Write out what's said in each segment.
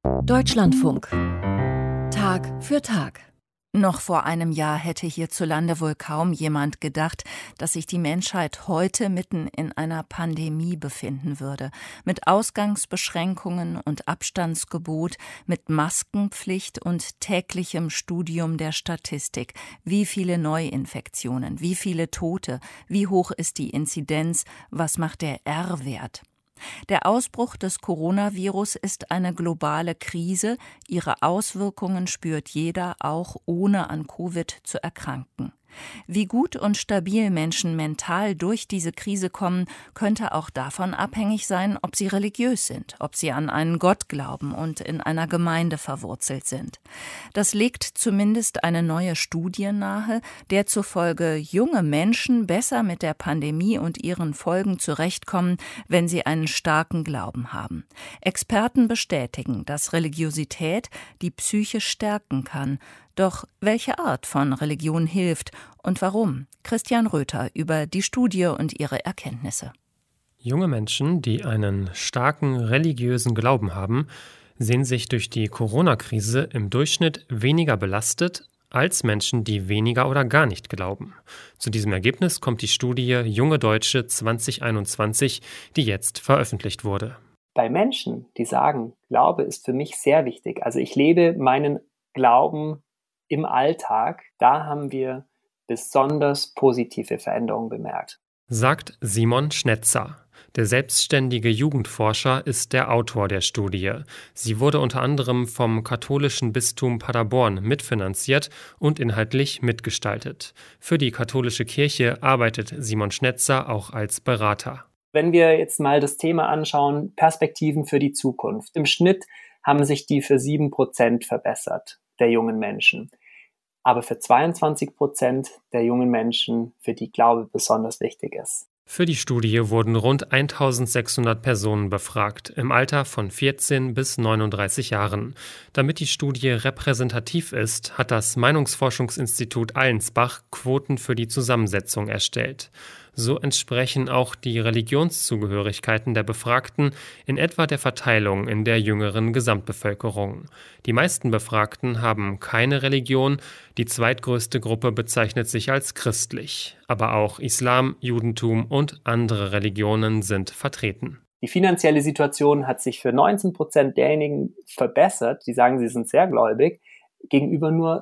Deutschlandfunk. Tag für Tag. Noch vor einem Jahr hätte hierzulande wohl kaum jemand gedacht, dass sich die Menschheit heute mitten in einer Pandemie befinden würde. Mit Ausgangsbeschränkungen und Abstandsgebot, mit Maskenpflicht und täglichem Studium der Statistik. Wie viele Neuinfektionen, wie viele Tote, wie hoch ist die Inzidenz, was macht der R-Wert? Der Ausbruch des Coronavirus ist eine globale Krise. Ihre Auswirkungen spürt jeder, auch ohne an Covid zu erkranken. Wie gut und stabil Menschen mental durch diese Krise kommen, könnte auch davon abhängig sein, ob sie religiös sind, ob sie an einen Gott glauben und in einer Gemeinde verwurzelt sind. Das legt zumindest eine neue Studie nahe, der zufolge junge Menschen besser mit der Pandemie und ihren Folgen zurechtkommen, wenn sie einen starken Glauben haben. Experten bestätigen, dass Religiosität die Psyche stärken kann. Doch welche Art von Religion hilft und warum? Christian Röther über die Studie und ihre Erkenntnisse. Junge Menschen, die einen starken religiösen Glauben haben, sehen sich durch die Corona-Krise im Durchschnitt weniger belastet als Menschen, die weniger oder gar nicht glauben. Zu diesem Ergebnis kommt die Studie Junge Deutsche 2021, die jetzt veröffentlicht wurde. Bei Menschen, die sagen, Glaube ist für mich sehr wichtig, also ich lebe meinen Glauben im Alltag, da haben wir besonders positive Veränderungen bemerkt. Sagt Simon Schnetzer. Der selbstständige Jugendforscher ist der Autor der Studie. Sie wurde unter anderem vom katholischen Bistum Paderborn mitfinanziert und inhaltlich mitgestaltet. Für die katholische Kirche arbeitet Simon Schnetzer auch als Berater. Wenn wir jetzt mal das Thema anschauen, Perspektiven für die Zukunft. Im Schnitt haben sich die für 7% verbessert, der jungen Menschen. Aber für 22% der jungen Menschen, für die Glaube besonders wichtig ist. Für die Studie wurden rund 1600 Personen befragt, im Alter von 14 bis 39 Jahren. Damit die Studie repräsentativ ist, hat das Meinungsforschungsinstitut Allensbach Quoten für die Zusammensetzung erstellt. So entsprechen auch die Religionszugehörigkeiten der Befragten in etwa der Verteilung in der jüngeren Gesamtbevölkerung. Die meisten Befragten haben keine Religion, die zweitgrößte Gruppe bezeichnet sich als christlich. Aber auch Islam, Judentum und andere Religionen sind vertreten. Die finanzielle Situation hat sich für 19% derjenigen verbessert, die sagen, sie sind sehr gläubig, gegenüber nur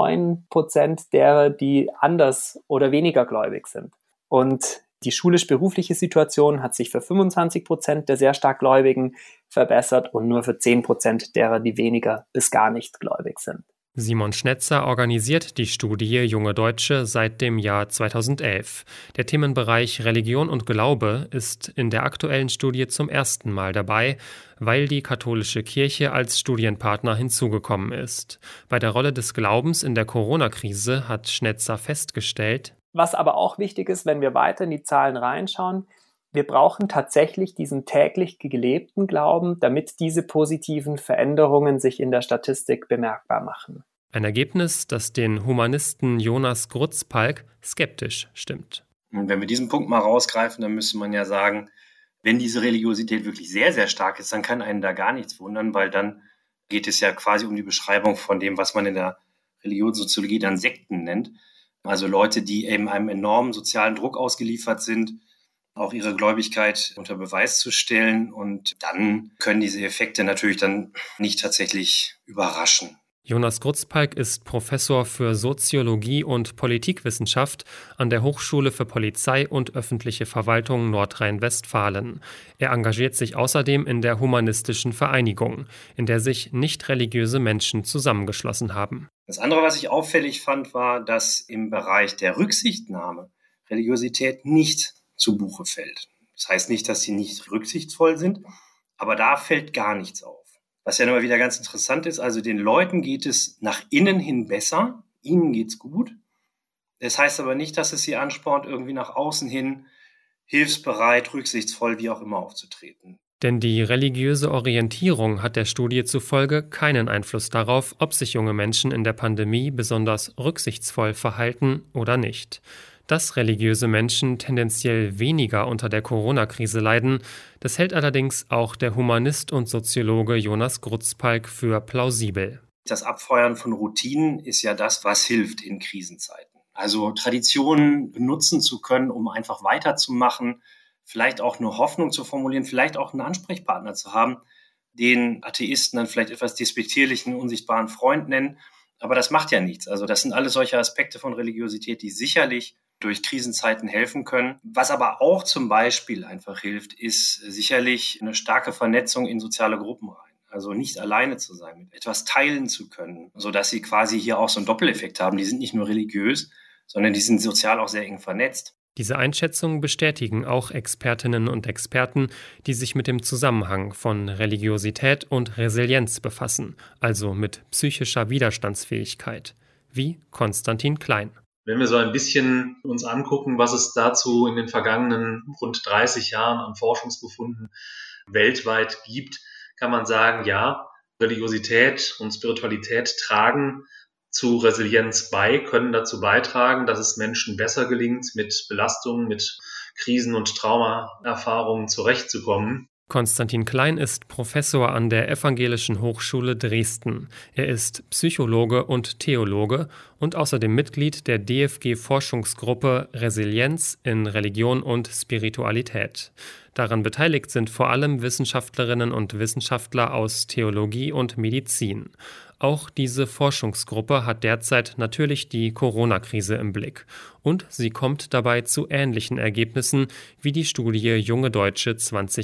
9% derer, die anders oder weniger gläubig sind. Und die schulisch-berufliche Situation hat sich für 25% der sehr stark Gläubigen verbessert und nur für 10% derer, die weniger bis gar nicht gläubig sind. Simon Schnetzer organisiert die Studie Junge Deutsche seit dem Jahr 2011. Der Themenbereich Religion und Glaube ist in der aktuellen Studie zum ersten Mal dabei, weil die katholische Kirche als Studienpartner hinzugekommen ist. Bei der Rolle des Glaubens in der Corona-Krise hat Schnetzer festgestellt: Was aber auch wichtig ist, wenn wir weiter in die Zahlen reinschauen, wir brauchen tatsächlich diesen täglich gelebten Glauben, damit diese positiven Veränderungen sich in der Statistik bemerkbar machen. Ein Ergebnis, das den Humanisten Jonas Grutzpalk skeptisch stimmt. Und wenn wir diesen Punkt mal rausgreifen, dann müsste man ja sagen, wenn diese Religiosität wirklich sehr, sehr stark ist, dann kann einen da gar nichts wundern, weil dann geht es ja quasi um die Beschreibung von dem, was man in der Religionssoziologie dann Sekten nennt. Also Leute, die eben einem enormen sozialen Druck ausgeliefert sind, auch ihre Gläubigkeit unter Beweis zu stellen. Und dann können diese Effekte natürlich dann nicht tatsächlich überraschen. Jonas Grutzpalk ist Professor für Soziologie und Politikwissenschaft an der Hochschule für Polizei und öffentliche Verwaltung Nordrhein-Westfalen. Er engagiert sich außerdem in der Humanistischen Vereinigung, in der sich nicht religiöse Menschen zusammengeschlossen haben. Das andere, was ich auffällig fand, war, dass im Bereich der Rücksichtnahme Religiosität nicht zu Buche fällt. Das heißt nicht, dass sie nicht rücksichtsvoll sind, aber da fällt gar nichts auf. Was ja immer wieder ganz interessant ist, also den Leuten geht es nach innen hin besser, ihnen geht's gut. Das heißt aber nicht, dass es sie anspornt, irgendwie nach außen hin hilfsbereit, rücksichtsvoll, wie auch immer aufzutreten. Denn die religiöse Orientierung hat der Studie zufolge keinen Einfluss darauf, ob sich junge Menschen in der Pandemie besonders rücksichtsvoll verhalten oder nicht. Dass religiöse Menschen tendenziell weniger unter der Corona-Krise leiden, das hält allerdings auch der Humanist und Soziologe Jonas Grutzpalk für plausibel. Das Abfeuern von Routinen ist ja das, was hilft in Krisenzeiten. Also Traditionen benutzen zu können, um einfach weiterzumachen, vielleicht auch eine Hoffnung zu formulieren, vielleicht auch einen Ansprechpartner zu haben, den Atheisten dann vielleicht etwas despektierlich einen unsichtbaren Freund nennen. Aber das macht ja nichts. Also das sind alles solche Aspekte von Religiosität, die sicherlich durch Krisenzeiten helfen können. Was aber auch zum Beispiel einfach hilft, ist sicherlich eine starke Vernetzung in soziale Gruppen rein. Also nicht alleine zu sein, mit etwas teilen zu können, sodass sie quasi hier auch so einen Doppeleffekt haben. Die sind nicht nur religiös, sondern die sind sozial auch sehr eng vernetzt. Diese Einschätzung bestätigen auch Expertinnen und Experten, die sich mit dem Zusammenhang von Religiosität und Resilienz befassen, also mit psychischer Widerstandsfähigkeit, wie Konstantin Klein. Wenn wir so ein bisschen uns angucken, was es dazu in den vergangenen rund 30 Jahren an Forschungsbefunden weltweit gibt, kann man sagen, ja, Religiosität und Spiritualität tragen zu Resilienz bei, können dazu beitragen, dass es Menschen besser gelingt, mit Belastungen, mit Krisen- und Traumaerfahrungen zurechtzukommen. Konstantin Klein ist Professor an der Evangelischen Hochschule Dresden. Er ist Psychologe und Theologe und außerdem Mitglied der DFG-Forschungsgruppe Resilienz in Religion und Spiritualität. Daran beteiligt sind vor allem Wissenschaftlerinnen und Wissenschaftler aus Theologie und Medizin. Auch diese Forschungsgruppe hat derzeit natürlich die Corona-Krise im Blick. Und sie kommt dabei zu ähnlichen Ergebnissen wie die Studie Junge Deutsche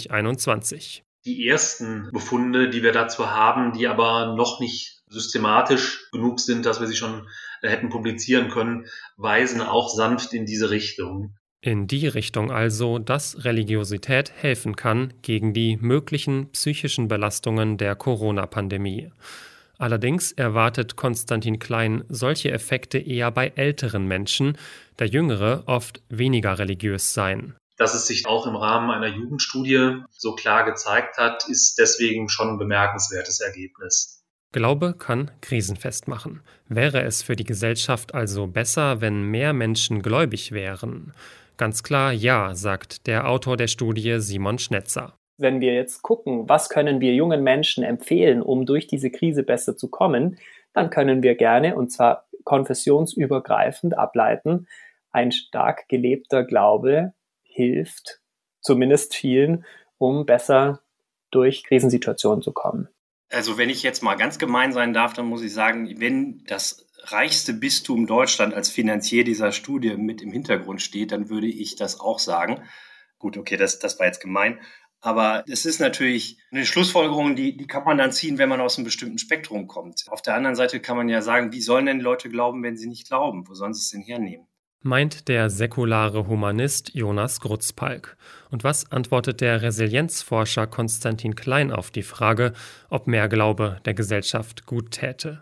2021. Die ersten Befunde, die wir dazu haben, die aber noch nicht systematisch genug sind, dass wir sie schon hätten publizieren können, weisen auch sanft in diese Richtung. In die Richtung also, dass Religiosität helfen kann gegen die möglichen psychischen Belastungen der Corona-Pandemie. Allerdings erwartet Konstantin Klein solche Effekte eher bei älteren Menschen, da Jüngere oft weniger religiös seien. Dass es sich auch im Rahmen einer Jugendstudie so klar gezeigt hat, ist deswegen schon ein bemerkenswertes Ergebnis. Glaube kann krisenfest machen. Wäre es für die Gesellschaft also besser, wenn mehr Menschen gläubig wären? Ganz klar ja, sagt der Autor der Studie Simon Schnetzer. Wenn wir jetzt gucken, was können wir jungen Menschen empfehlen, um durch diese Krise besser zu kommen, dann können wir gerne, und zwar konfessionsübergreifend ableiten, ein stark gelebter Glaube hilft zumindest vielen, um besser durch Krisensituationen zu kommen. Also wenn ich jetzt mal ganz gemein sein darf, dann muss ich sagen, wenn das reichste Bistum Deutschland als Finanzier dieser Studie mit im Hintergrund steht, dann würde ich das auch sagen. Gut, okay, das war jetzt gemein. Aber es ist natürlich eine Schlussfolgerung, die kann man dann ziehen, wenn man aus einem bestimmten Spektrum kommt. Auf der anderen Seite kann man ja sagen, wie sollen denn Leute glauben, wenn sie nicht glauben? Wo sollen sie es denn hernehmen? Meint der säkulare Humanist Jonas Grutzpalk. Und was antwortet der Resilienzforscher Konstantin Klein auf die Frage, ob mehr Glaube der Gesellschaft gut täte?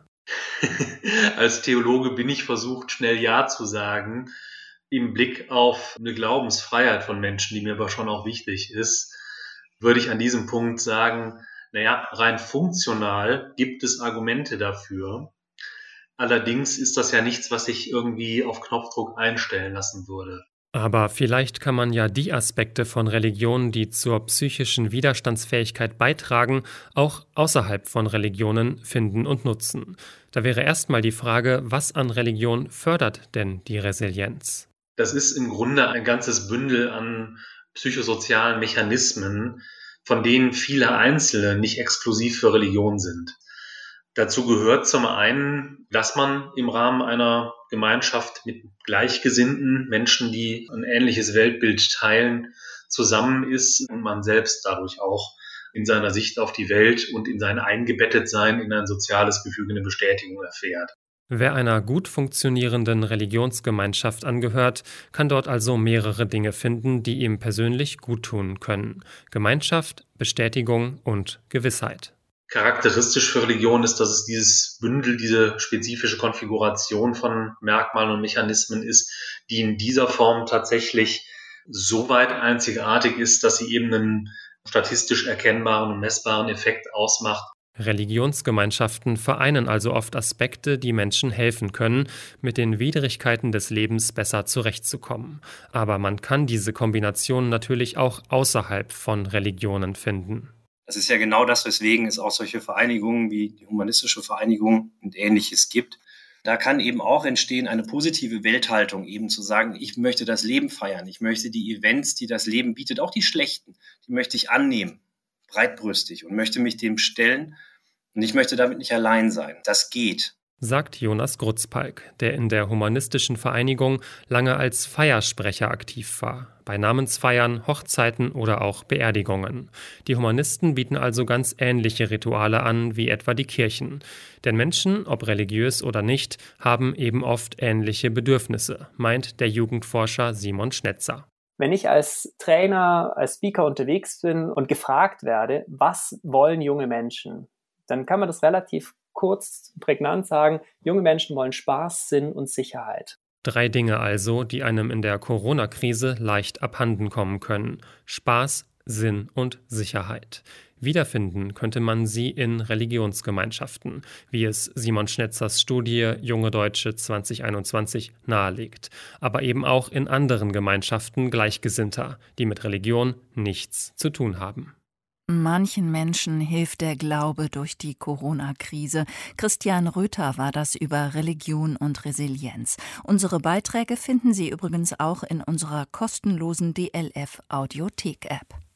Als Theologe bin ich versucht, schnell Ja zu sagen, im Blick auf eine Glaubensfreiheit von Menschen, die mir aber schon auch wichtig ist, würde ich an diesem Punkt sagen, rein funktional gibt es Argumente dafür. Allerdings ist das ja nichts, was sich irgendwie auf Knopfdruck einstellen lassen würde. Aber vielleicht kann man ja die Aspekte von Religion, die zur psychischen Widerstandsfähigkeit beitragen, auch außerhalb von Religionen finden und nutzen. Da wäre erstmal die Frage, was an Religion fördert denn die Resilienz? Das ist im Grunde ein ganzes Bündel an psychosozialen Mechanismen, von denen viele einzelne nicht exklusiv für Religion sind. Dazu gehört zum einen, dass man im Rahmen einer Gemeinschaft mit Gleichgesinnten, Menschen, die ein ähnliches Weltbild teilen, zusammen ist und man selbst dadurch auch in seiner Sicht auf die Welt und in sein Eingebettetsein in ein soziales Gefüge eine Bestätigung erfährt. Wer einer gut funktionierenden Religionsgemeinschaft angehört, kann dort also mehrere Dinge finden, die ihm persönlich guttun können. Gemeinschaft, Bestätigung und Gewissheit. Charakteristisch für Religion ist, dass es dieses Bündel, diese spezifische Konfiguration von Merkmalen und Mechanismen ist, die in dieser Form tatsächlich so weit einzigartig ist, dass sie eben einen statistisch erkennbaren und messbaren Effekt ausmacht. Religionsgemeinschaften vereinen also oft Aspekte, die Menschen helfen können, mit den Widrigkeiten des Lebens besser zurechtzukommen. Aber man kann diese Kombination natürlich auch außerhalb von Religionen finden. Das ist ja genau das, weswegen es auch solche Vereinigungen wie die Humanistische Vereinigung und Ähnliches gibt. Da kann eben auch entstehen eine positive Welthaltung, eben zu sagen, ich möchte das Leben feiern, ich möchte die Events, die das Leben bietet, auch die schlechten, die möchte ich annehmen, breitbrüstig, und möchte mich dem stellen, und ich möchte damit nicht allein sein. Das geht. Sagt Jonas Grutzpalk, der in der Humanistischen Vereinigung lange als Feiersprecher aktiv war, bei Namensfeiern, Hochzeiten oder auch Beerdigungen. Die Humanisten bieten also ganz ähnliche Rituale an wie etwa die Kirchen. Denn Menschen, ob religiös oder nicht, haben eben oft ähnliche Bedürfnisse, meint der Jugendforscher Simon Schnetzer. Wenn ich als Trainer, als Speaker unterwegs bin und gefragt werde, was wollen junge Menschen, dann kann man das relativ kurz, prägnant sagen, junge Menschen wollen Spaß, Sinn und Sicherheit. 3 Dinge also, die einem in der Corona-Krise leicht abhanden kommen können. Spaß, Sinn und Sicherheit. Wiederfinden könnte man sie in Religionsgemeinschaften, wie es Simon Schnetzers Studie Junge Deutsche 2021 nahelegt, aber eben auch in anderen Gemeinschaften Gleichgesinnter, die mit Religion nichts zu tun haben. Manchen Menschen hilft der Glaube durch die Corona-Krise. Christian Röther war das über Religion und Resilienz. Unsere Beiträge finden Sie übrigens auch in unserer kostenlosen DLF-Audiothek-App.